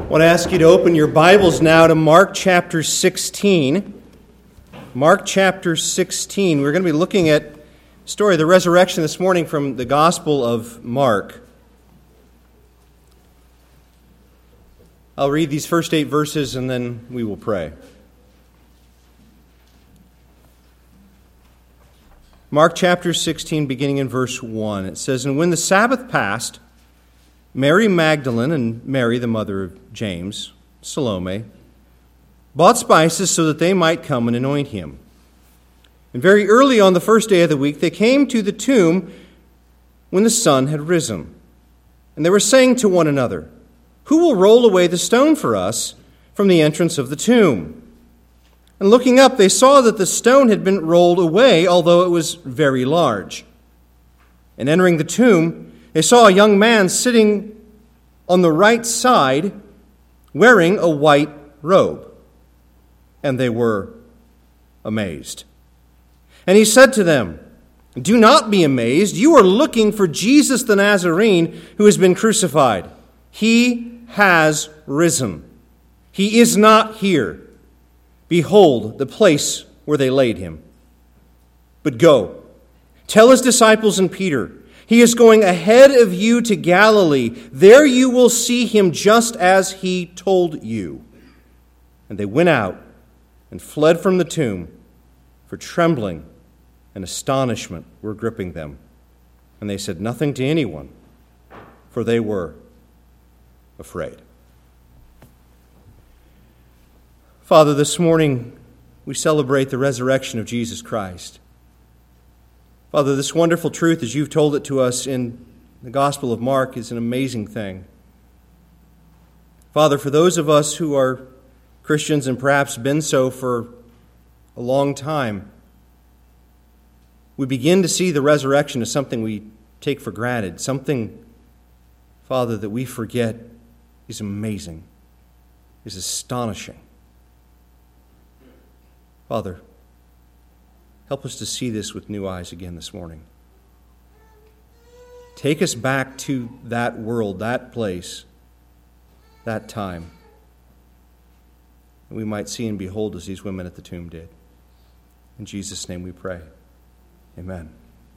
I want to ask you to open your Bibles now to Mark chapter 16. Mark chapter 16. We're going to be looking at the story of the resurrection this morning from the Gospel of Mark. I'll read these first 8 verses and then we will pray. Mark chapter 16, beginning in verse 1. It says, "And when the Sabbath passed, Mary Magdalene and Mary, the mother of James, Salome, bought spices so that they might come and anoint him. And very early on the first day of the week, they came to the tomb when the sun had risen. And they were saying to one another, 'Who will roll away the stone for us from the entrance of the tomb?' And looking up, they saw that the stone had been rolled away, although it was very large. And entering the tomb, they saw a young man sitting on the right side, wearing a white robe. And they were amazed. And he said to them, 'Do not be amazed. You are looking for Jesus the Nazarene who has been crucified. He has risen. He is not here. Behold the place where they laid him. But go, tell his disciples and Peter, he is going ahead of you to Galilee. There you will see him just as he told you.' And they went out and fled from the tomb, for trembling and astonishment were gripping them. And they said nothing to anyone, for they were afraid." Father, this morning we celebrate the resurrection of Jesus Christ. Father, this wonderful truth, as you've told it to us in the Gospel of Mark, is an amazing thing. Father, for those of us who are Christians and perhaps been so for a long time, we begin to see the resurrection as something we take for granted, something, Father, that we forget is amazing, is astonishing. Father, help us to see this with new eyes again this morning. Take us back to that world, that place, that time, that we might see and behold as these women at the tomb did. In Jesus' name we pray. Amen.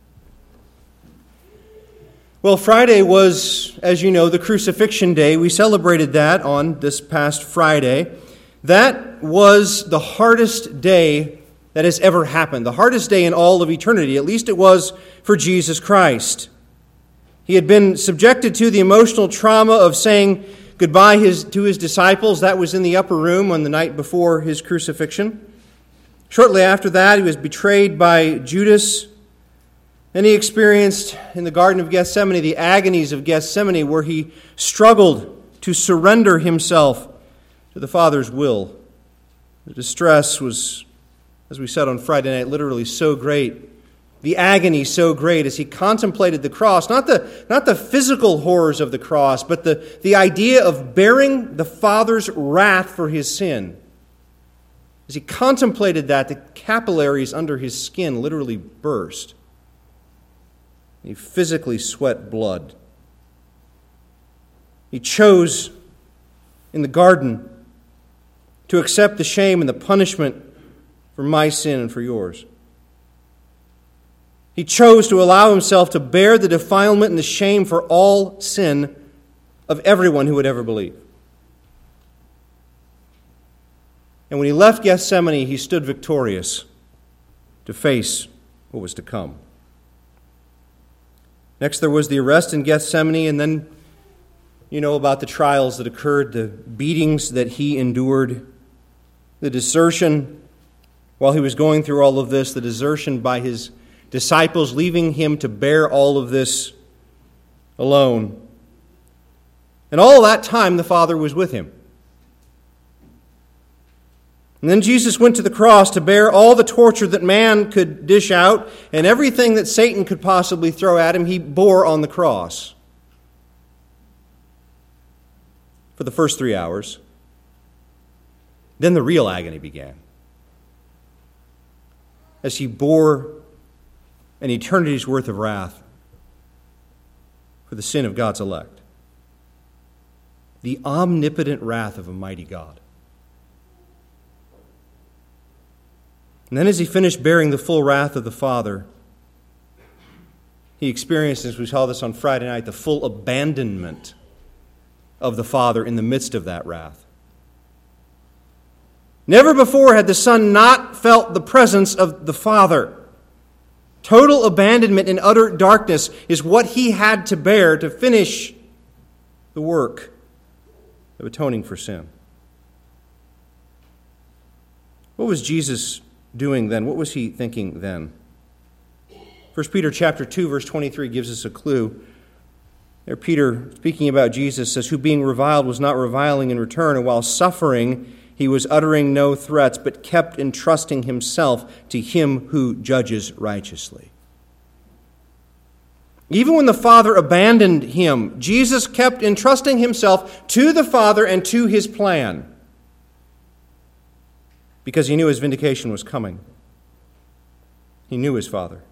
Well, Friday was, as you know, the crucifixion day. We celebrated that on this past Friday. That was the hardest day that has ever happened, the hardest day in all of eternity. At least it was for Jesus Christ. He had been subjected to the emotional trauma of saying goodbye to his disciples. That was in the upper room on the night before his crucifixion. Shortly after that, he was betrayed by Judas. Then he experienced in the Garden of Gethsemane the agonies of Gethsemane, where he struggled to surrender himself to the Father's will. The distress was, as we said on Friday night, literally so great. The agony so great as he contemplated the cross, not the physical horrors of the cross, but the idea of bearing the Father's wrath for his sin. As he contemplated that, the capillaries under his skin literally burst. He physically sweat blood. He chose in the garden to accept the shame and the punishment for my sin and for yours. He chose to allow himself to bear the defilement and the shame for all sin of everyone who would ever believe. And when he left Gethsemane, he stood victorious to face what was to come. Next, there was the arrest in Gethsemane, and then you know about the trials that occurred, the beatings that he endured, the desertion while he was going through all of this, the desertion by his disciples, leaving him to bear all of this alone. And all that time, the Father was with him. And then Jesus went to the cross to bear all the torture that man could dish out, and everything that Satan could possibly throw at him, he bore on the cross. For the first 3 hours. Then the real agony began. As he bore an eternity's worth of wrath for the sin of God's elect. the omnipotent wrath of a mighty God. And then as he finished bearing the full wrath of the Father, he experienced, as we saw this on Friday night, the full abandonment of the Father in the midst of that wrath. Never before had the Son not felt the presence of the Father. Total abandonment and utter darkness is what he had to bear to finish the work of atoning for sin. What was Jesus doing then? What was he thinking then? 1 Peter chapter 2, verse 23 gives us a clue. There Peter, speaking about Jesus, says, who being reviled was not reviling in return, and while suffering he was uttering no threats, but kept entrusting himself to him who judges righteously. Even when the Father abandoned him, Jesus kept entrusting himself to the Father and to his plan, because he knew his vindication was coming. He knew his Father.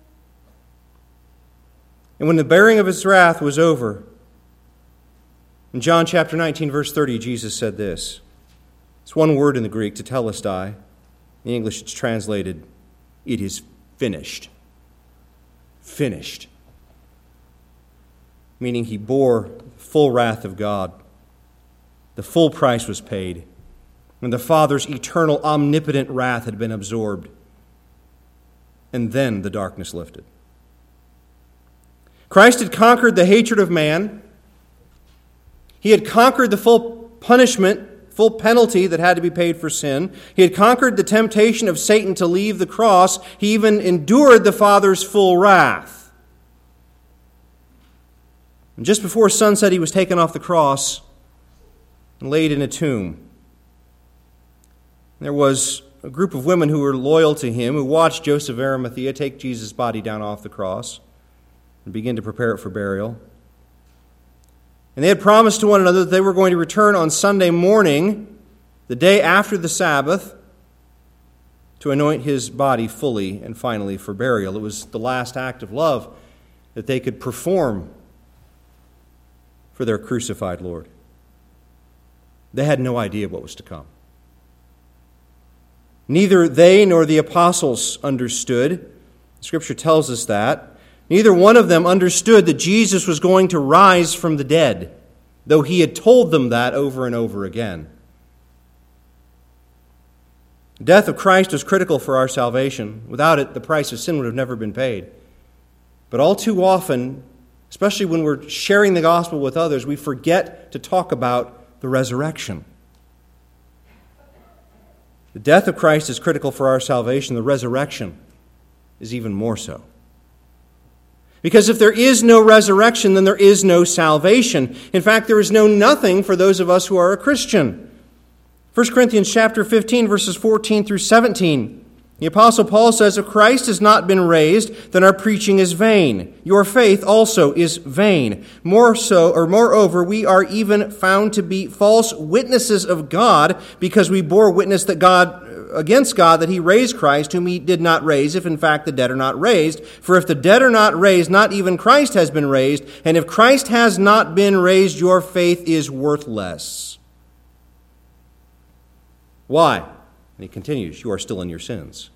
And when the bearing of his wrath was over, in John chapter 19, verse 30, Jesus said this. It's one word in the Greek, tetelestai. In the English, it's translated, it is finished. Finished. Meaning he bore the full wrath of God. The full price was paid. And the Father's eternal, omnipotent wrath had been absorbed. And then the darkness lifted. Christ had conquered the hatred of man. He had conquered the full punishment, full penalty that had to be paid for sin. He had conquered the temptation of Satan to leave the cross. He even endured the Father's full wrath. And just before sunset, he was taken off the cross and laid in a tomb. There was a group of women who were loyal to him, who watched Joseph of Arimathea take Jesus' body down off the cross and begin to prepare it for burial. And they had promised to one another that they were going to return on Sunday morning, the day after the Sabbath, to anoint his body fully and finally for burial. It was the last act of love that they could perform for their crucified Lord. They had no idea what was to come. Neither they nor the apostles understood. Scripture tells us that. Neither one of them understood that Jesus was going to rise from the dead, though he had told them that over and over again. The death of Christ was critical for our salvation. Without it, the price of sin would have never been paid. But all too often, especially when we're sharing the gospel with others, we forget to talk about the resurrection. The death of Christ is critical for our salvation. The resurrection is even more so. Because if there is no resurrection, then there is no salvation. In fact, there is no nothing for those of us who are a Christian. 1 Corinthians chapter 15, verses 14 through 17. The Apostle Paul says, if Christ has not been raised, then our preaching is vain. Your faith also is vain. Moreover, we are even found to be false witnesses of God, because we bore witness against God that he raised Christ, whom he did not raise, if in fact the dead are not raised. For if the dead are not raised, not even Christ has been raised. And if Christ has not been raised, your faith is worthless. Why? And he continues, you are still in your sins.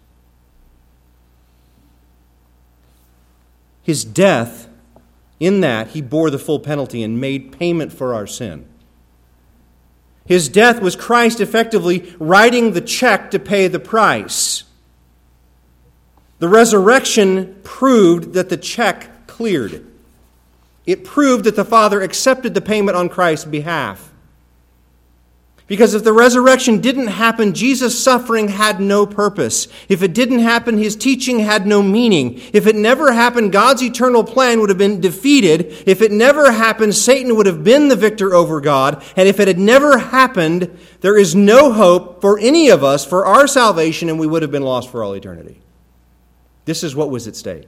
His death, in that he bore the full penalty and made payment for our sin. His death was Christ effectively writing the check to pay the price. The resurrection proved that the check cleared. It proved that the Father accepted the payment on Christ's behalf. Because if the resurrection didn't happen, Jesus' suffering had no purpose. If it didn't happen, his teaching had no meaning. If it never happened, God's eternal plan would have been defeated. If it never happened, Satan would have been the victor over God. And if it had never happened, there is no hope for any of us for our salvation, and we would have been lost for all eternity. This is what was at stake.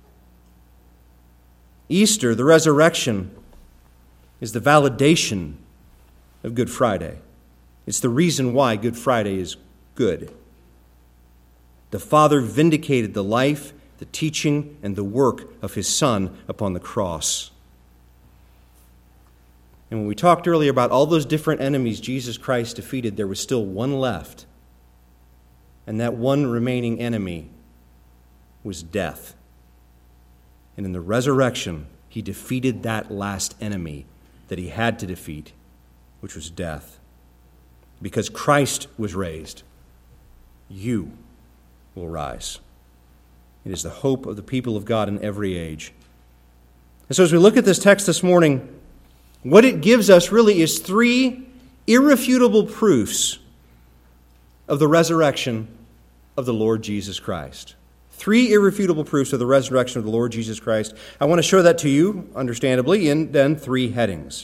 Easter, the resurrection, is the validation of Good Friday. It's the reason why Good Friday is good. The Father vindicated the life, the teaching, and the work of his Son upon the cross. And when we talked earlier about all those different enemies Jesus Christ defeated, there was still one left. And that one remaining enemy was death. And in the resurrection, he defeated that last enemy that he had to defeat, which was death. Because Christ was raised, you will rise. It is the hope of the people of God in every age. And so as we look at this text this morning, what it gives us really is three irrefutable proofs of the resurrection of the Lord Jesus Christ. Three irrefutable proofs of the resurrection of the Lord Jesus Christ. I want to show that to you, understandably, in then three headings.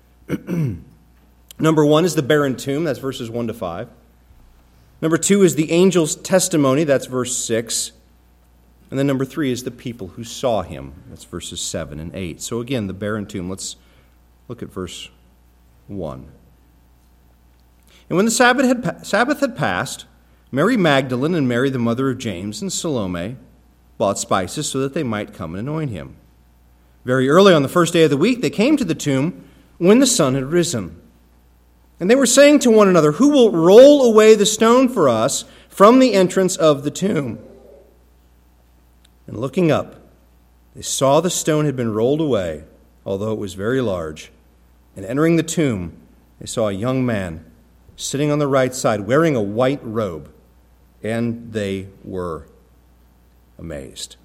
Number one is the barren tomb, that's verses 1 to 5. Number two is the angel's testimony, that's verse 6. And then number three is the people who saw him, that's verses 7 and 8. So again, the barren tomb, let's look at verse 1. And when the Sabbath had passed, Mary Magdalene and Mary the mother of James and Salome bought spices so that they might come and anoint him. Very early on the first day of the week, they came to the tomb when the sun had risen. And they were saying to one another, "Who will roll away the stone for us from the entrance of the tomb?" And looking up, they saw the stone had been rolled away, although it was very large. And entering the tomb, they saw a young man sitting on the right side, wearing a white robe, and they were amazed.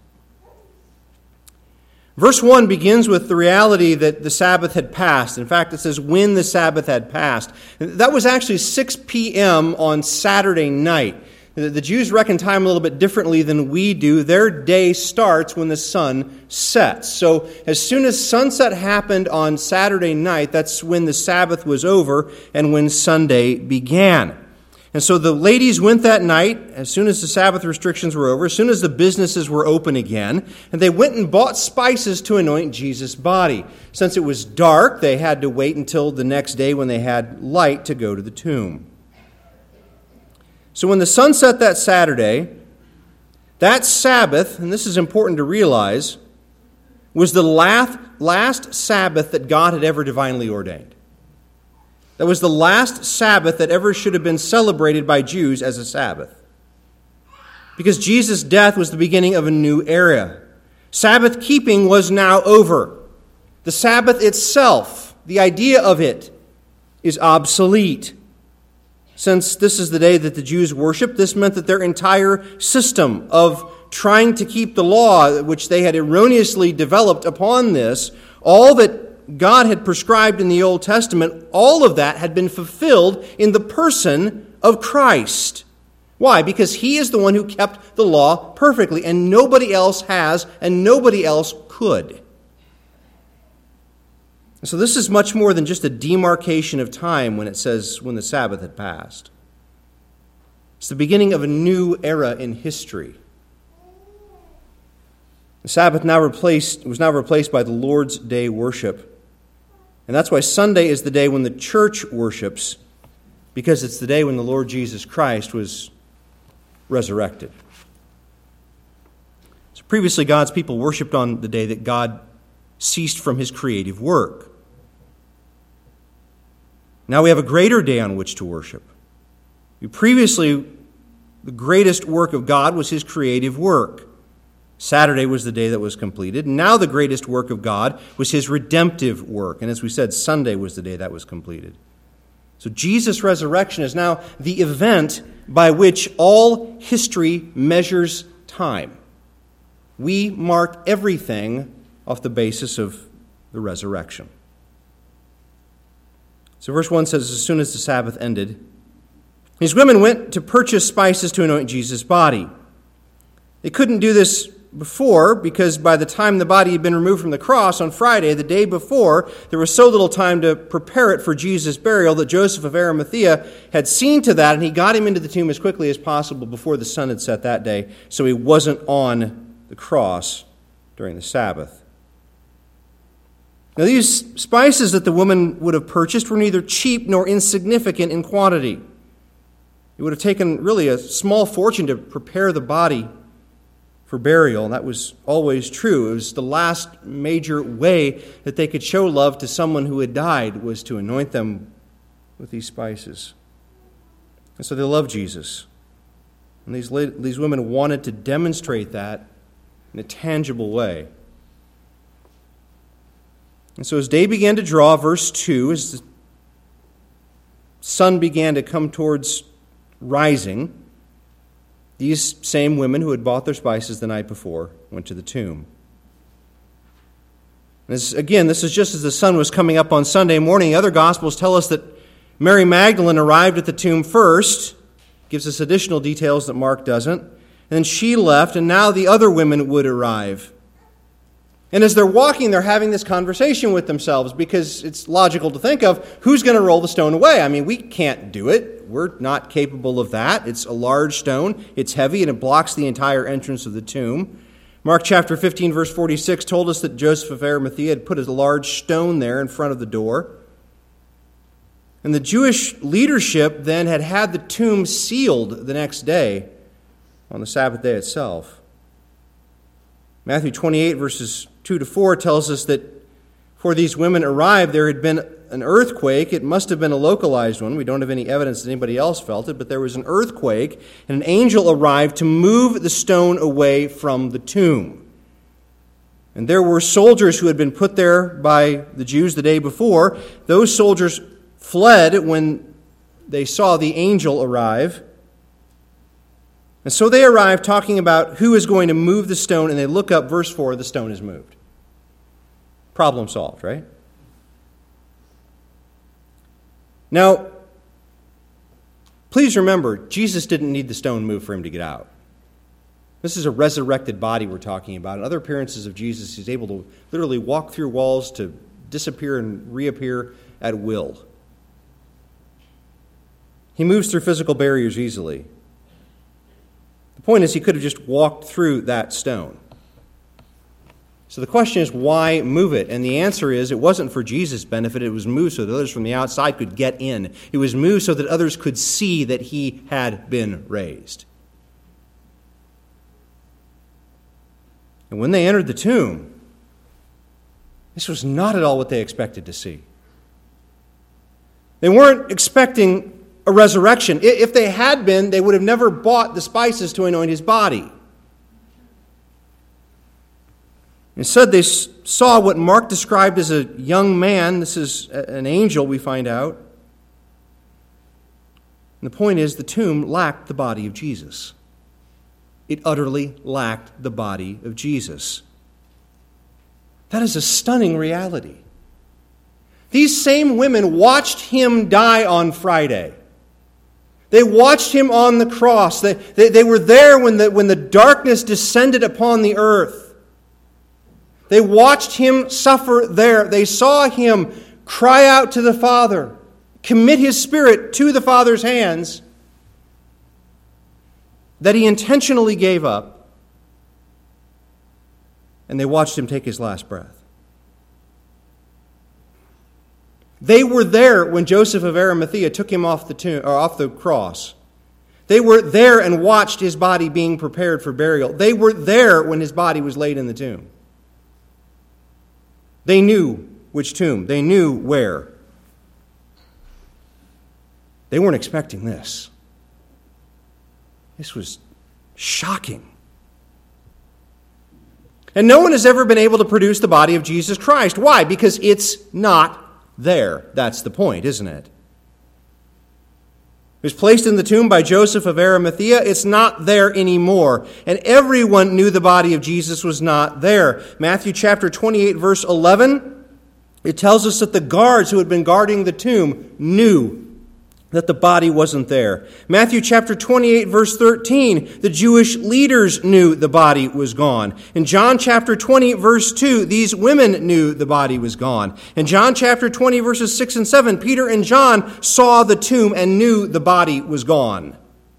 Verse 1 begins with the reality that the Sabbath had passed. In fact, it says, when the Sabbath had passed. That was actually 6 p.m. on Saturday night. The Jews reckon time a little bit differently than we do. Their day starts when the sun sets. So as soon as sunset happened on Saturday night, that's when the Sabbath was over and when Sunday began. And so the ladies went that night, as soon as the Sabbath restrictions were over, as soon as the businesses were open again, and they went and bought spices to anoint Jesus' body. Since it was dark, they had to wait until the next day when they had light to go to the tomb. So when the sun set that Saturday, that Sabbath, and this is important to realize, was the last Sabbath that God had ever divinely ordained. That was the last Sabbath that ever should have been celebrated by Jews as a Sabbath. Because Jesus' death was the beginning of a new era. Sabbath keeping was now over. The Sabbath itself, the idea of it, is obsolete. Since this is the day that the Jews worship, this meant that their entire system of trying to keep the law, which they had erroneously developed upon this, all that God had prescribed in the Old Testament, all of that had been fulfilled in the person of Christ. Why? Because he is the one who kept the law perfectly, and nobody else has, and nobody else could. So this is much more than just a demarcation of time when it says when the Sabbath had passed. It's the beginning of a new era in history. The Sabbath was now replaced by the Lord's Day worship. And that's why Sunday is the day when the church worships, because it's the day when the Lord Jesus Christ was resurrected. So previously, God's people worshipped on the day that God ceased from his creative work. Now we have a greater day on which to worship. Previously, the greatest work of God was his creative work. Saturday was the day that was completed. Now the greatest work of God was his redemptive work. And as we said, Sunday was the day that was completed. So Jesus' resurrection is now the event by which all history measures time. We mark everything off the basis of the resurrection. So verse 1 says, as soon as the Sabbath ended, these women went to purchase spices to anoint Jesus' body. They couldn't do this before because by the time the body had been removed from the cross on Friday, the day before, there was so little time to prepare it for Jesus' burial that Joseph of Arimathea had seen to that, and he got him into the tomb as quickly as possible before the sun had set that day, so he wasn't on the cross during the Sabbath. Now, these spices that the woman would have purchased were neither cheap nor insignificant in quantity. It would have taken really a small fortune to prepare the body for burial, and that was always true. It was the last major way that they could show love to someone who had died, was to anoint them with these spices. And so they loved Jesus. And these women wanted to demonstrate that in a tangible way. And so as day began to draw, verse 2, as the sun began to come towards rising, these same women who had bought their spices the night before went to the tomb. This is just as the sun was coming up on Sunday morning. Other Gospels tell us that Mary Magdalene arrived at the tomb first. Gives us additional details that Mark doesn't. And then she left, and now the other women would arrive. And as they're walking, they're having this conversation with themselves, because it's logical to think of, who's going to roll the stone away? I mean, we can't do it. We're not capable of that. It's a large stone. It's heavy, and it blocks the entire entrance of the tomb. Mark chapter 15, verse 46 told us that Joseph of Arimathea had put a large stone there in front of the door. And the Jewish leadership then had the tomb sealed the next day, on the Sabbath day itself. Matthew 28, verses 2-4 tells us that before these women arrived, there had been an earthquake. It must have been a localized one. We don't have any evidence that anybody else felt it, but there was an earthquake, and an angel arrived to move the stone away from the tomb. And there were soldiers who had been put there by the Jews the day before. Those soldiers fled when they saw the angel arrive. And so they arrive talking about who is going to move the stone, and they look up, verse 4, the stone is moved. Problem solved, right? Now, please remember, Jesus didn't need the stone moved for him to get out. This is a resurrected body we're talking about. In other appearances of Jesus, he's able to literally walk through walls to disappear and reappear at will. He moves through physical barriers easily. The point is, he could have just walked through that stone. So the question is, why move it? And the answer is, it wasn't for Jesus' benefit. It was moved so that others from the outside could get in. It was moved so that others could see that he had been raised. And when they entered the tomb, this was not at all what they expected to see. They weren't expecting a resurrection. If they had been, they would have never bought the spices to anoint his body. Instead, they saw what Mark described as a young man. This is an angel, we find out. And the point is, the tomb lacked the body of Jesus. It utterly lacked the body of Jesus. That is a stunning reality. These same women watched him die on Friday. They watched him on the cross. They were there when the darkness descended upon the earth. They watched him suffer there. They saw him cry out to the Father, commit his spirit to the Father's hands that he intentionally gave up. And they watched him take his last breath. They were there when Joseph of Arimathea took him off the cross. They were there and watched his body being prepared for burial. They were there when his body was laid in the tomb. They knew which tomb. They knew where. They weren't expecting this. This was shocking. And no one has ever been able to produce the body of Jesus Christ. Why? Because it's not there. That's the point, isn't it? It was placed in the tomb by Joseph of Arimathea. It's not there anymore. And everyone knew the body of Jesus was not there. Matthew chapter 28, verse 11, it tells us that the guards who had been guarding the tomb knew that the body wasn't there. Matthew chapter 28, verse 13, the Jewish leaders knew the body was gone. In John chapter 20, verse 2, these women knew the body was gone. In John chapter 20, verses 6 and 7, Peter and John saw the tomb and knew the body was gone.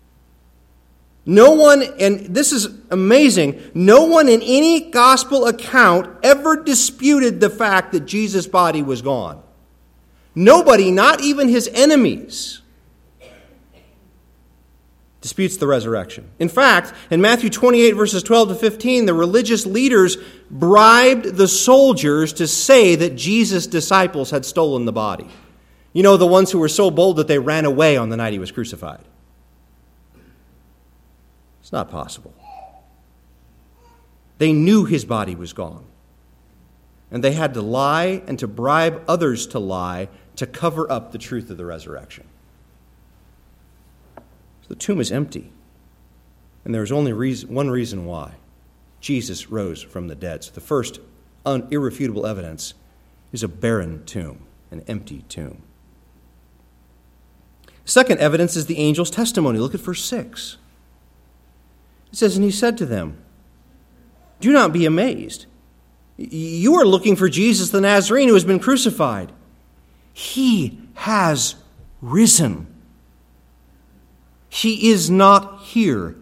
No one, and this is amazing, no one in any gospel account ever disputed the fact that Jesus' body was gone. Nobody, not even his enemies. disputes the resurrection. In fact, in Matthew 28, verses 12 to 15, the religious leaders bribed the soldiers to say that Jesus' disciples had stolen the body. You know, the ones who were so bold that they ran away on the night he was crucified. It's not possible. They knew his body was gone. And they had to lie and to bribe others to lie to cover up the truth of the resurrection. So the tomb is empty. And there's only one reason why. Jesus rose from the dead. So the first irrefutable evidence is a barren tomb, an empty tomb. Second evidence is the angel's testimony. Look at verse 6. It says, "And he said to them, 'Do not be amazed. You are looking for Jesus the Nazarene who has been crucified. He has risen. He is not here.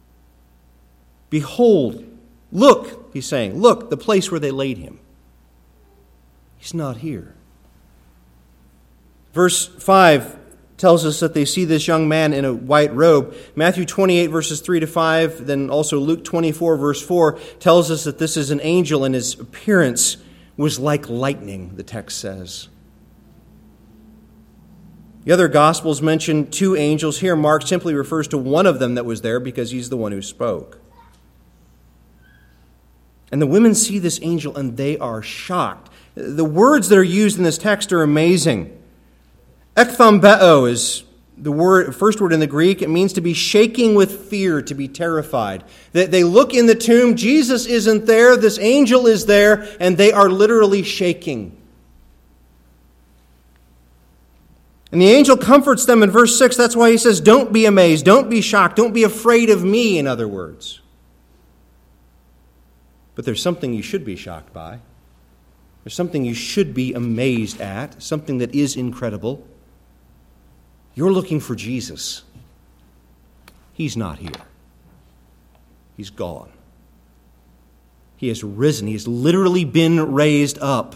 Behold, look,' he's saying, 'look, the place where they laid him. He's not here.'" Verse 5 tells us that they see this young man in a white robe. Matthew 28, verses 3 to 5, then also Luke 24, verse 4, tells us that this is an angel, and his appearance was like lightning, the text says. The other Gospels mention two angels. Here, Mark simply refers to one of them that was there because he's the one who spoke. And the women see this angel, and they are shocked. The words that are used in this text are amazing. Ekthambeo is the first word in the Greek. It means to be shaking with fear, to be terrified. They look in the tomb, Jesus isn't there, this angel is there, and they are literally shaking. And the angel comforts them in verse 6. That's why he says, "Don't be amazed, don't be shocked, don't be afraid of me," in other words. But there's something you should be shocked by. There's something you should be amazed at, something that is incredible. You're looking for Jesus. He's not here. He's gone. He has risen. He has literally been raised up.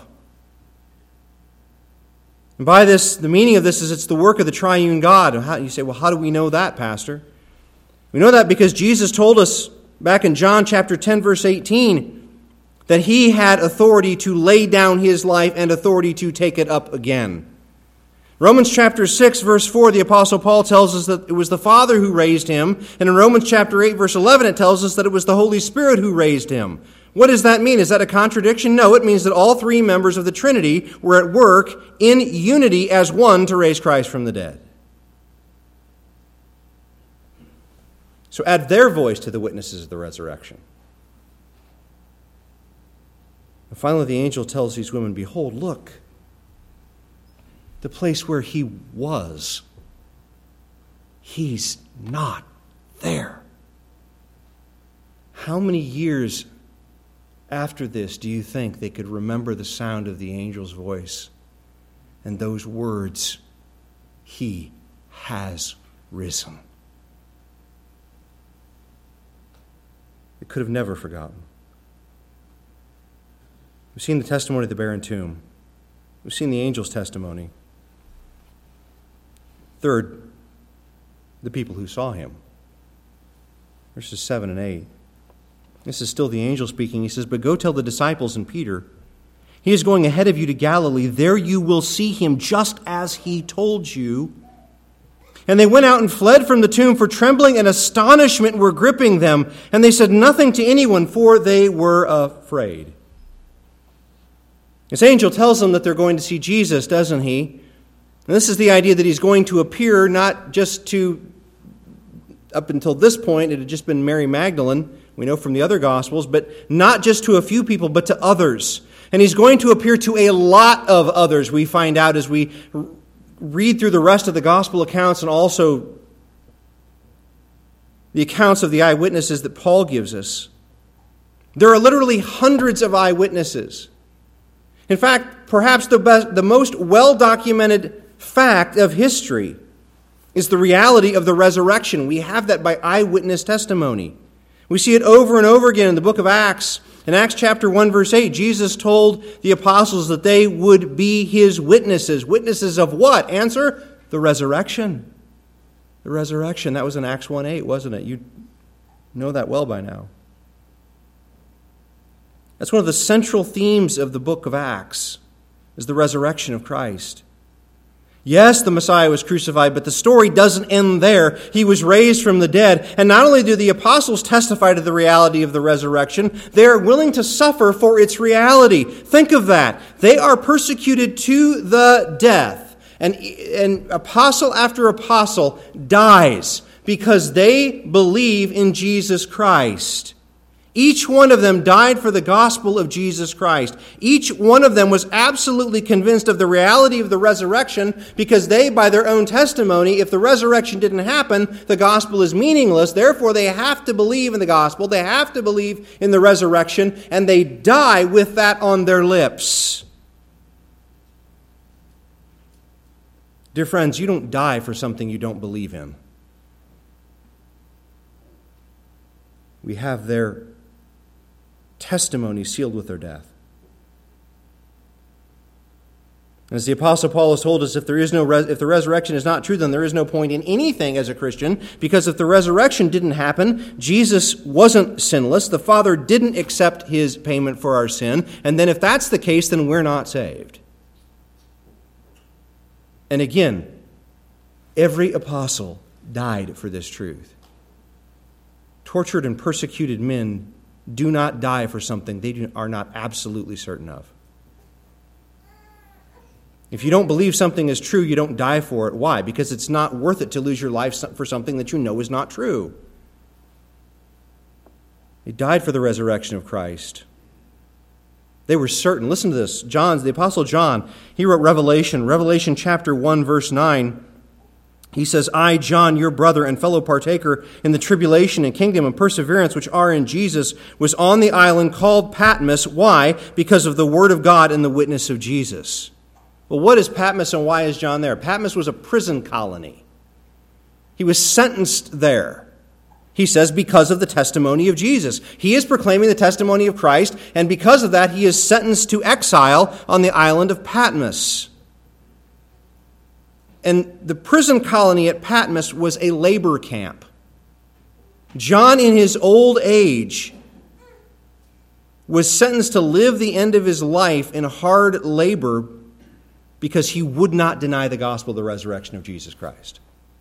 And by this, the meaning of this is it's the work of the triune God. You say, well, how do we know that, Pastor? We know that because Jesus told us back in John chapter 10, verse 18, that he had authority to lay down his life and authority to take it up again. Romans chapter 6, verse 4, the Apostle Paul tells us that it was the Father who raised him. And in Romans chapter 8, verse 11, it tells us that it was the Holy Spirit who raised him. What does that mean? Is that a contradiction? No, it means that all three members of the Trinity were at work in unity as one to raise Christ from the dead. So add their voice to the witnesses of the resurrection. And finally, the angel tells these women, "Behold, look, the place where he was, he's not there." How many years after this do you think they could remember the sound of the angel's voice and those words, "He has risen"? They could have never forgotten. We've seen the testimony of the barren tomb. We've seen the angel's testimony. Third, the people who saw him. Verses 7 and 8. This is still the angel speaking. He says, "But go tell the disciples and Peter, he is going ahead of you to Galilee. There you will see him just as he told you." And they went out and fled from the tomb, for trembling and astonishment were gripping them. And they said nothing to anyone, for they were afraid. This angel tells them that they're going to see Jesus, doesn't he? And this is the idea that he's going to appear not just to, up until this point, it had just been Mary Magdalene, we know from the other Gospels, but not just to a few people, but to others. And he's going to appear to a lot of others, we find out as we read through the rest of the Gospel accounts and also the accounts of the eyewitnesses that Paul gives us. There are literally hundreds of eyewitnesses. In fact, perhaps the most well-documented fact of history is the reality of the resurrection. We have that by eyewitness testimony. We see it over and over again in the book of Acts. In Acts chapter 1, verse 8, Jesus told the apostles that they would be his witnesses. Witnesses of what? Answer, the resurrection. The resurrection. That was in Acts 1:8, wasn't it? You know that well by now. That's one of the central themes of the book of Acts, is the resurrection of Christ. Yes, the Messiah was crucified, but the story doesn't end there. He was raised from the dead. And not only do the apostles testify to the reality of the resurrection, they are willing to suffer for its reality. Think of that. They are persecuted to the death. And apostle after apostle dies because they believe in Jesus Christ. Each one of them died for the gospel of Jesus Christ. Each one of them was absolutely convinced of the reality of the resurrection because they, by their own testimony, if the resurrection didn't happen, the gospel is meaningless. Therefore, they have to believe in the gospel. They have to believe in the resurrection, and they die with that on their lips. Dear friends, you don't die for something you don't believe in. We have their testimony sealed with their death. As the Apostle Paul has told us, if the resurrection is not true, then there is no point in anything as a Christian, because if the resurrection didn't happen, Jesus wasn't sinless, the Father didn't accept his payment for our sin, and then if that's the case, then we're not saved. And again, every apostle died for this truth. Tortured and persecuted men do not die for something they are not absolutely certain of. If you don't believe something is true, you don't die for it. Why? Because it's not worth it to lose your life for something that you know is not true. They died for the resurrection of Christ. They were certain. Listen to this. The Apostle John, he wrote Revelation chapter 1, verse 9. He says, I, John, your brother and fellow partaker in the tribulation and kingdom and perseverance which are in Jesus, was on the island called Patmos. Why? Because of the word of God and the witness of Jesus. Well, what is Patmos and why is John there? Patmos was a prison colony. He was sentenced there. He says because of the testimony of Jesus. He is proclaiming the testimony of Christ, and because of that, he is sentenced to exile on the island of Patmos. And the prison colony at Patmos was a labor camp. John, in his old age, was sentenced to live the end of his life in hard labor because he would not deny the gospel of the resurrection of Jesus Christ.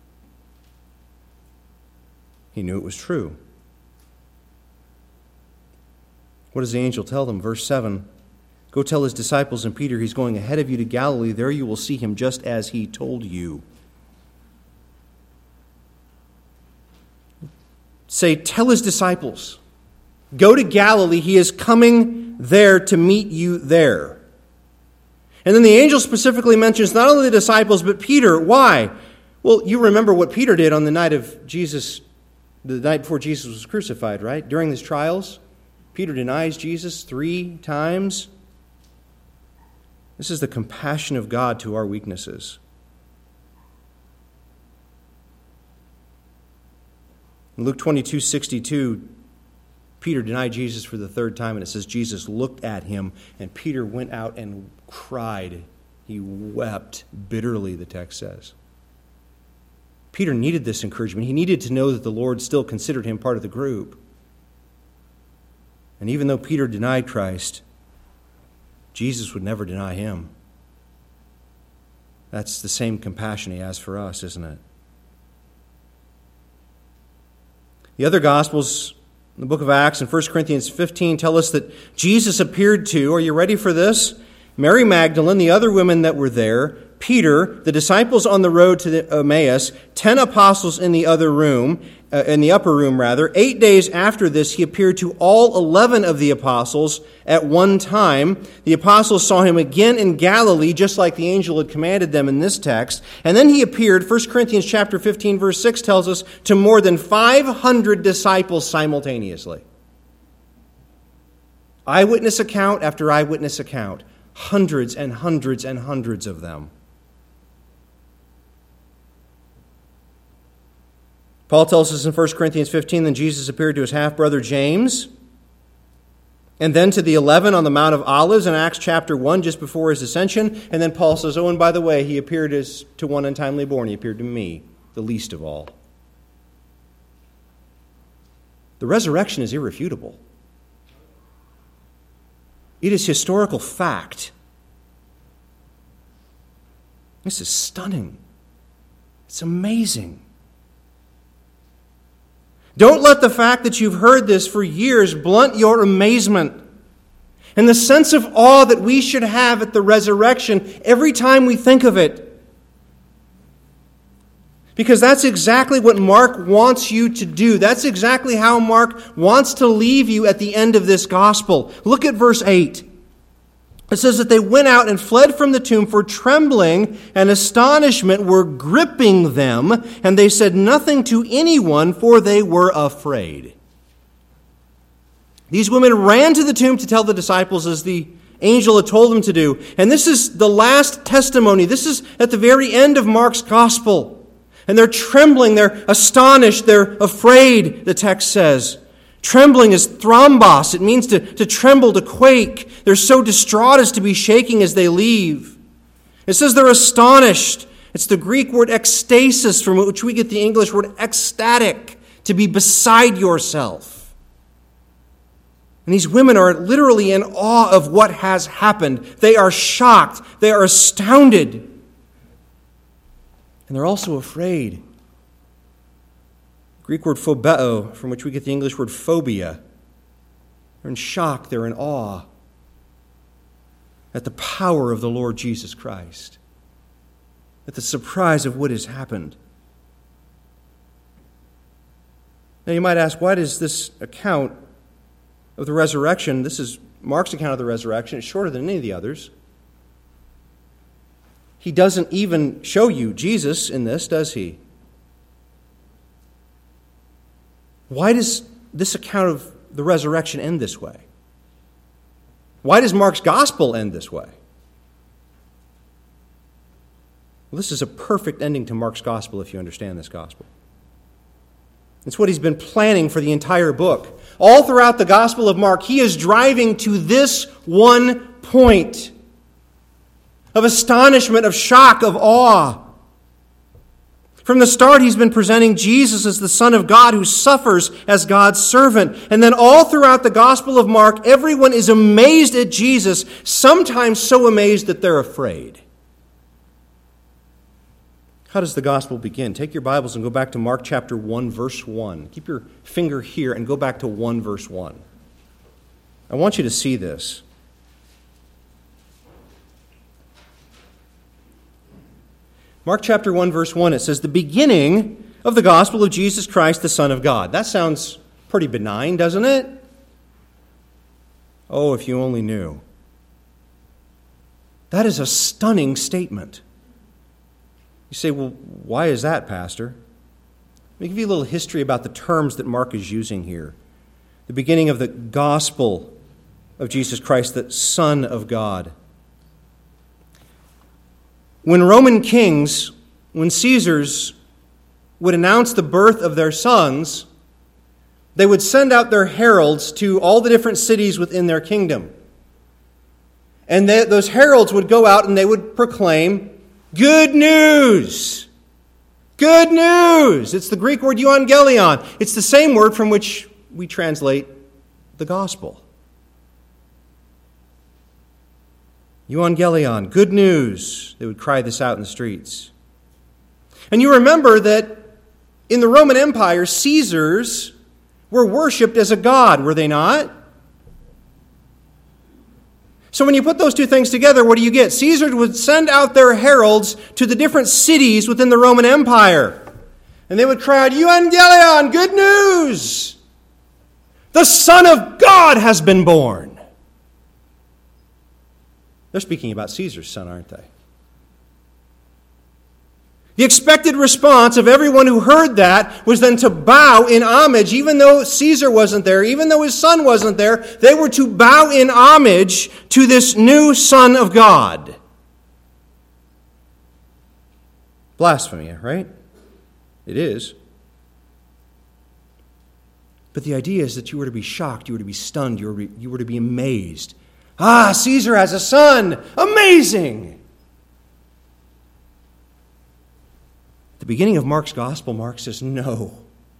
He knew it was true. What does the angel tell them? Verse 7. Go tell his disciples and Peter he's going ahead of you to Galilee. There you will see him just as he told you. Say, tell his disciples, go to Galilee. He is coming there to meet you there. And then the angel specifically mentions not only the disciples, but Peter. Why? Well, you remember what Peter did on the night before Jesus was crucified, right? During his trials, Peter denies Jesus 3 times. This is the compassion of God to our weaknesses. In Luke 22:62, Peter denied Jesus for the 3rd time, and it says Jesus looked at him, and Peter went out and cried. He wept bitterly, the text says. Peter needed this encouragement. He needed to know that the Lord still considered him part of the group. And even though Peter denied Christ, Jesus would never deny him. That's the same compassion he has for us, isn't it? The other Gospels, the book of Acts and 1 Corinthians 15, tell us that Jesus appeared to, are you ready for this? Mary Magdalene, the other women that were there, Peter, the disciples on the road to Emmaus, 10 apostles in the upper room. 8 days after this, he appeared to all 11 of the apostles at one time. The apostles saw him again in Galilee, just like the angel had commanded them in this text. And then he appeared, 1 Corinthians chapter 15, verse 6 tells us, to more than 500 disciples simultaneously. Eyewitness account after eyewitness account. Hundreds and hundreds and hundreds of them. Paul tells us in 1 Corinthians 15 that Jesus appeared to his half-brother James, and then to the 11 on the Mount of Olives in Acts chapter 1 just before his ascension. And then Paul says, oh, and by the way, he appeared to one untimely born. He appeared to me. the least of all. The resurrection is irrefutable. It is historical fact. This is stunning. It's amazing. Don't let the fact that you've heard this for years blunt your amazement and the sense of awe that we should have at the resurrection every time we think of it. Because that's exactly what Mark wants you to do. That's exactly how Mark wants to leave you at the end of this gospel. Look at verse 8. It says that they went out and fled from the tomb, for trembling and astonishment were gripping them, and they said nothing to anyone, for they were afraid. These women ran to the tomb to tell the disciples as the angel had told them to do. And this is the last testimony. This is at the very end of Mark's gospel. And they're trembling, they're astonished, they're afraid, the text says. Trembling is thrombos. It means to tremble, to quake. They're so distraught as to be shaking as they leave. It says they're astonished. It's the Greek word ekstasis, from which we get the English word ecstatic, to be beside yourself. And these women are literally in awe of what has happened. They are shocked. They are astounded. And they're also afraid. Greek word phobeo, from which we get the English word phobia. They're in shock, they're in awe at the power of the Lord Jesus Christ, at the surprise of what has happened. Now you might ask, why does this account of the resurrection, this is Mark's account of the resurrection, it's shorter than any of the others. He doesn't even show you Jesus in this, does he? Why does this account of the resurrection end this way? Why does Mark's gospel end this way? Well, this is a perfect ending to Mark's gospel if you understand this gospel. It's what he's been planning for the entire book. All throughout the Gospel of Mark, he is driving to this one point of astonishment, of shock, of awe. From the start, he's been presenting Jesus as the Son of God who suffers as God's servant. And then all throughout the Gospel of Mark, everyone is amazed at Jesus, sometimes so amazed that they're afraid. How does the Gospel begin? Take your Bibles and go back to Mark chapter 1, verse 1. Keep your finger here and go back to 1, verse 1. I want you to see this. Mark chapter 1, verse 1, it says, the beginning of the gospel of Jesus Christ, the Son of God. That sounds pretty benign, doesn't it? Oh, if you only knew. That is a stunning statement. You say, well, why is that, Pastor? Let me give you a little history about the terms that Mark is using here. The beginning of the gospel of Jesus Christ, the Son of God. When Roman kings, when Caesars would announce the birth of their sons, they would send out their heralds to all the different cities within their kingdom. And those heralds would go out and they would proclaim, good news! Good news! It's the Greek word euangelion. It's the same word from which we translate the gospel. Euangelion, good news. They would cry this out in the streets. And you remember that in the Roman Empire, Caesars were worshipped as a god, were they not? So when you put those two things together, what do you get? Caesars would send out their heralds to the different cities within the Roman Empire. And they would cry out, Euangelion, good news! The Son of God has been born. They're speaking about Caesar's son, aren't they? The expected response of everyone who heard that was then to bow in homage, even though Caesar wasn't there, even though his son wasn't there, they were to bow in homage to this new Son of God. Blasphemy, right? It is. But the idea is that you were to be shocked, you were to be stunned, you were to be amazed. Ah, Caesar has a son! Amazing! the beginning of Mark's gospel, Mark says, no.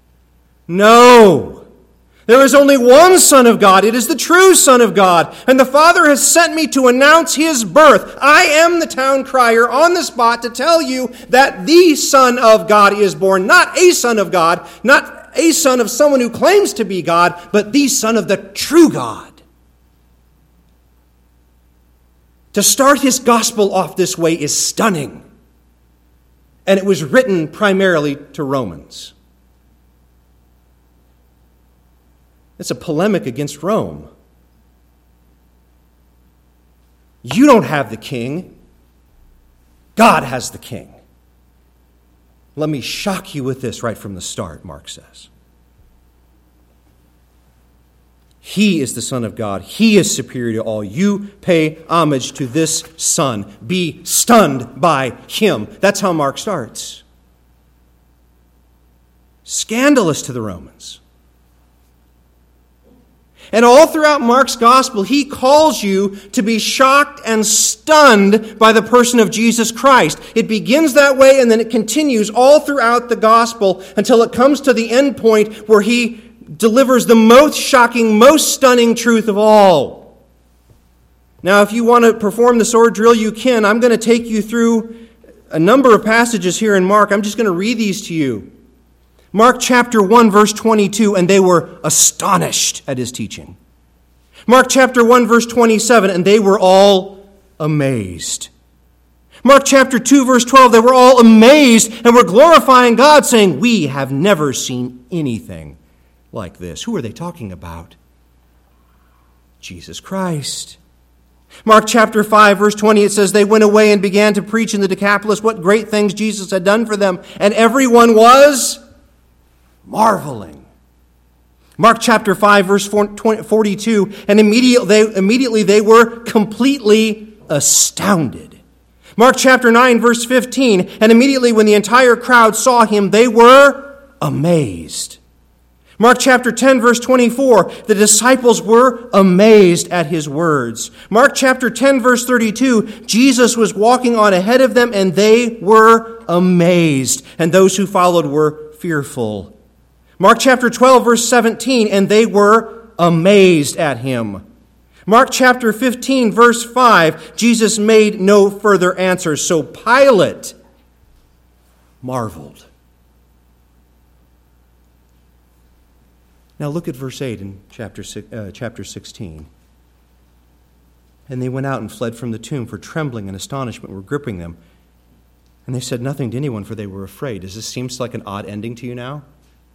No. There is only one Son of God. It is the true Son of God. And the Father has sent me to announce his birth. I am the town crier on the spot to tell you that the Son of God is born. Not a Son of God, not a son of someone who claims to be God, but the Son of the true God. To start his gospel off this way is stunning. And it was written primarily to Romans. It's a polemic against Rome. You don't have the king. God has the king. Let me shock you with this right from the start, Mark says. He is the Son of God. He is superior to all. You pay homage to this Son. Be stunned by him. That's how Mark starts. Scandalous to the Romans. And all throughout Mark's gospel, he calls you to be shocked and stunned by the person of Jesus Christ. It begins that way and then it continues all throughout the gospel until it comes to the end point where he delivers the most shocking, most stunning truth of all. Now, if you want to perform the sword drill, you can. I'm going to take you through a number of passages here in Mark. I'm just going to read these to you. Mark chapter 1, verse 22, and they were astonished at his teaching. Mark chapter 1, verse 27, and they were all amazed. Mark chapter 2, verse 12, they were all amazed and were glorifying God, saying, we have never seen anything like this. Who are they talking about? Jesus Christ. Mark chapter 5, verse 20, it says, they went away and began to preach in the Decapolis what great things Jesus had done for them, and everyone was marveling. Mark chapter 5, verse 42, and immediately they were completely astounded. Mark chapter 9, verse 15, and immediately when the entire crowd saw him, they were amazed. Mark chapter 10, verse 24, the disciples were amazed at his words. Mark chapter 10, verse 32, Jesus was walking on ahead of them, and they were amazed, and those who followed were fearful. Mark chapter 12, verse 17, and they were amazed at him. Mark chapter 15, verse 5, Jesus made no further answer, so Pilate marveled. Now look at verse 8 in chapter 16. And they went out and fled from the tomb, for trembling and astonishment were gripping them. And they said nothing to anyone, for they were afraid. Does this seem like an odd ending to you now?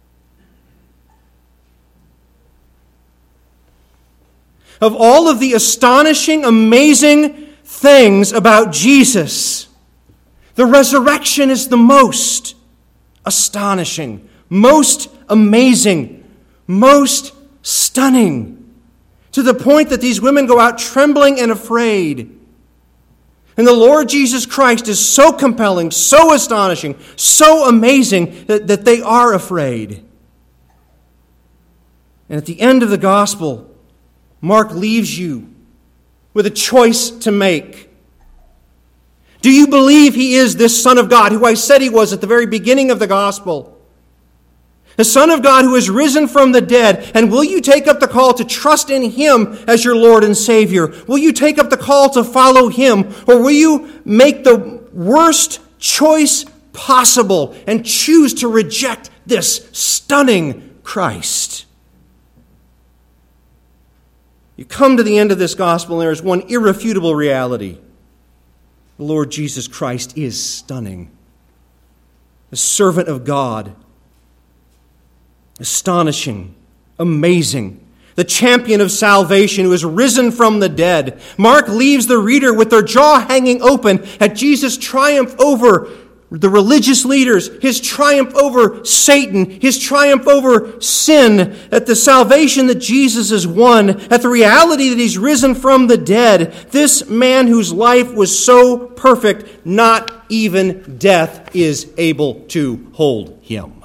Of all of the astonishing, amazing things about Jesus, the resurrection is the most astonishing, most amazing, most stunning, to the point that these women go out trembling and afraid. And the Lord Jesus Christ is so compelling, so astonishing, so amazing that they are afraid. And at the end of the gospel, Mark leaves you with a choice to make. Do you believe he is this Son of God, who I said he was at the very beginning of the gospel? The Son of God who has risen from the dead. And will you take up the call to trust in him as your Lord and Savior? Will you take up the call to follow him? Or will you make the worst choice possible and choose to reject this stunning Christ? You come to the end of this gospel and there is one irrefutable reality. The Lord Jesus Christ is stunning. The servant of God. Astonishing. Amazing. The champion of salvation who has risen from the dead. Mark leaves the reader with their jaw hanging open at Jesus' triumph over the religious leaders, his triumph over Satan, his triumph over sin, at the salvation that Jesus has won, at the reality that he's risen from the dead. This man whose life was so perfect, not even death is able to hold him.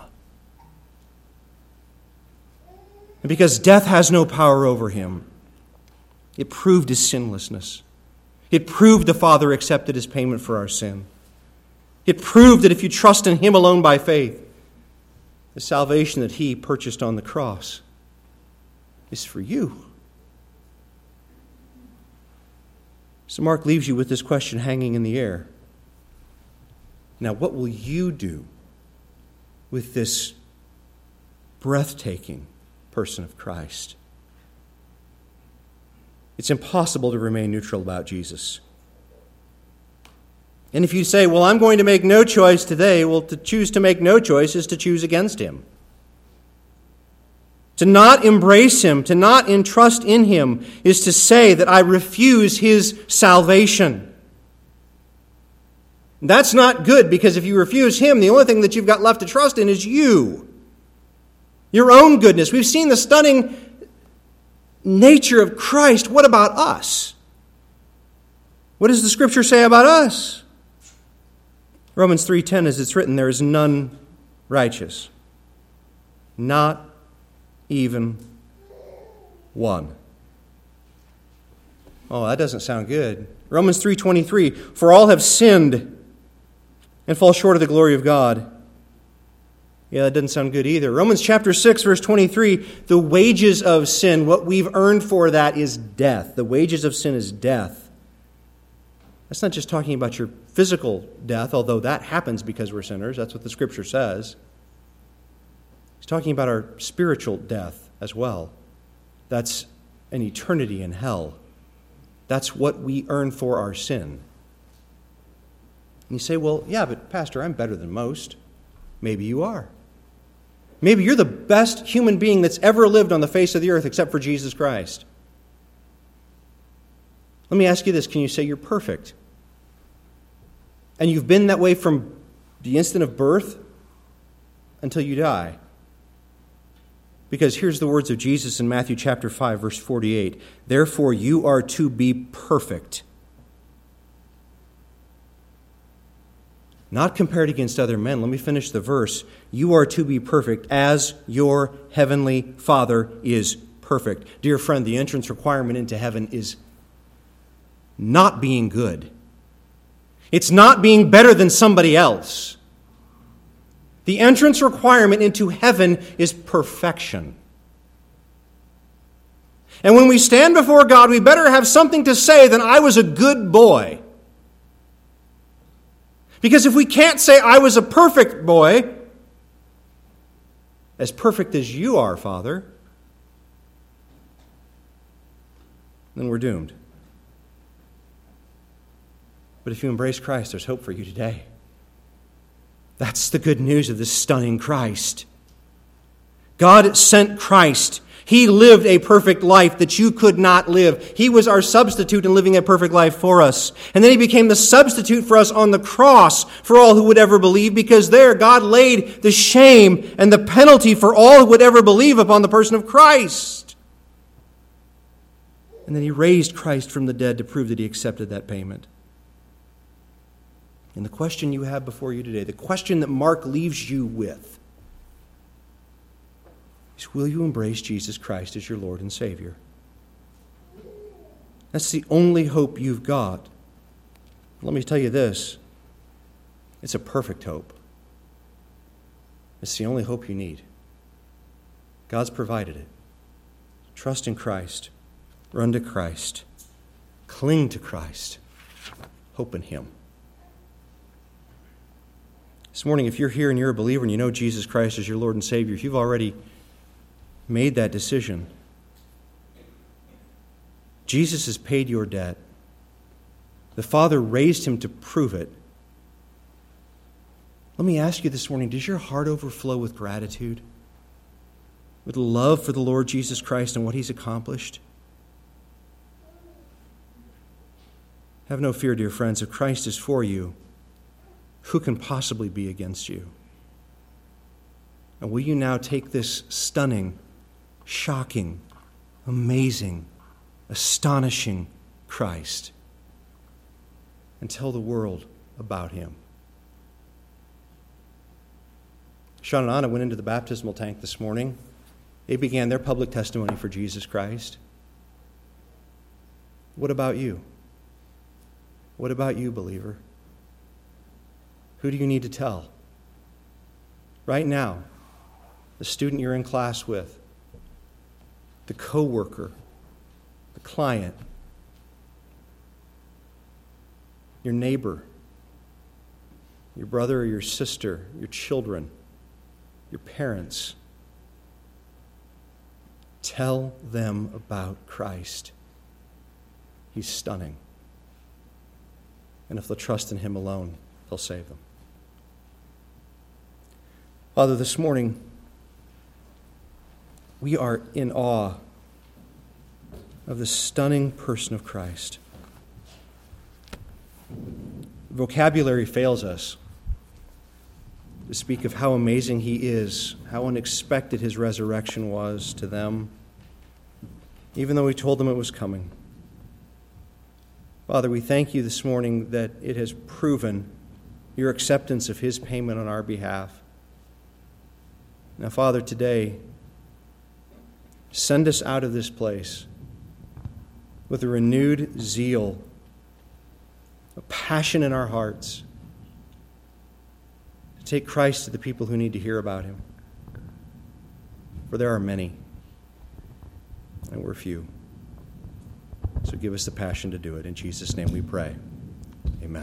And because death has no power over him, it proved his sinlessness. It proved the Father accepted his payment for our sin. It proved that if you trust in Him alone by faith, the salvation that He purchased on the cross is for you. So Mark leaves you with this question hanging in the air. Now, what will you do with this breathtaking person of Christ? It's impossible to remain neutral about Jesus. And if you say, well, I'm going to make no choice today, well, to choose to make no choice is to choose against Him. To not embrace Him, to not entrust in Him, is to say that I refuse His salvation. That's not good, because if you refuse Him, the only thing that you've got left to trust in is you. Your own goodness. We've seen the stunning nature of Christ. What about us? What does the Scripture say about us? Romans 3:10, as it's written, there is none righteous. Not even one. Oh, that doesn't sound good. Romans 3:23, for all have sinned and fall short of the glory of God. Yeah, that doesn't sound good either. Romans chapter 6, verse 23, the wages of sin, what we've earned for that is death. The wages of sin is death. That's not just talking about your physical death, although that happens because we're sinners. That's what the Scripture says. He's talking about our spiritual death as well. That's an eternity in hell. That's what we earn for our sin. And you say, well, yeah, but Pastor, I'm better than most. Maybe you are. Maybe you're the best human being that's ever lived on the face of the earth except for Jesus Christ. Let me ask you this. Can you say you're perfect? And you've been that way from the instant of birth until you die. Because here's the words of Jesus in Matthew chapter 5, verse 48. Therefore you are to be perfect. Not compared against other men. Let me finish the verse. You are to be perfect as your heavenly Father is perfect. Dear friend, the entrance requirement into heaven is not being good. It's not being better than somebody else. The entrance requirement into heaven is perfection. And when we stand before God, we better have something to say than I was a good boy. Because if we can't say I was a perfect boy, as perfect as you are, Father, then we're doomed. But if you embrace Christ, there's hope for you today. That's the good news of this stunning Christ. God sent Christ. He lived a perfect life that you could not live. He was our substitute in living a perfect life for us. And then He became the substitute for us on the cross for all who would ever believe, because there God laid the shame and the penalty for all who would ever believe upon the person of Christ. And then He raised Christ from the dead to prove that He accepted that payment. And the question you have before you today, the question that Mark leaves you with, is will you embrace Jesus Christ as your Lord and Savior? That's the only hope you've got. Let me tell you this. It's a perfect hope. It's the only hope you need. God's provided it. Trust in Christ. Run to Christ. Cling to Christ. Hope in Him. This morning, if you're here and you're a believer and you know Jesus Christ as your Lord and Savior, if you've already made that decision, Jesus has paid your debt. The Father raised Him to prove it. Let me ask you this morning, does your heart overflow with gratitude? With love for the Lord Jesus Christ and what He's accomplished? Have no fear, dear friends. If Christ is for you, who can possibly be against you? And will you now take this stunning, shocking, amazing, astonishing Christ and tell the world about Him? Sean and Anna went into the baptismal tank this morning. They began their public testimony for Jesus Christ. What about you? What about you, believer? Who do you need to tell? Right now, the student you're in class with, the coworker, the client, your neighbor, your brother or your sister, your children, your parents. Tell them about Christ. He's stunning. And if they'll trust in Him alone, He'll save them. Father, this morning, we are in awe of the stunning person of Christ. Vocabulary fails us to speak of how amazing He is, how unexpected His resurrection was to them, even though He told them it was coming. Father, we thank You this morning that it has proven Your acceptance of His payment on our behalf. Now, Father, today, send us out of this place with a renewed zeal, a passion in our hearts to take Christ to the people who need to hear about Him. For there are many, and we're few. So give us the passion to do it. In Jesus' name we pray.